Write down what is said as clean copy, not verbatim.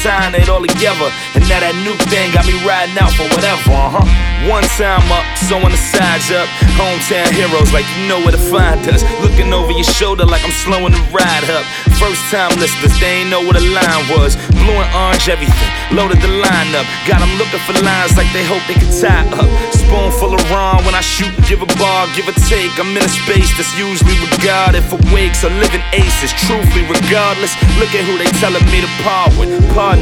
sign it all together. And now that new thing got me riding out for whatever, One time up, sewing the sides up. Hometown heroes, like you know where to find us. Looking over your shoulder like I'm slowing the ride up. First time listeners, they ain't know what a line was. Blue and orange everything, loaded the line up. Got them looking for lines like they hope they can tie up. Spoonful of rum when I shoot and give a bar, give or take. I'm in a space that's usually regarded for wakes or living aces. Truthfully, regardless, look at who they telling me to par with. Pardon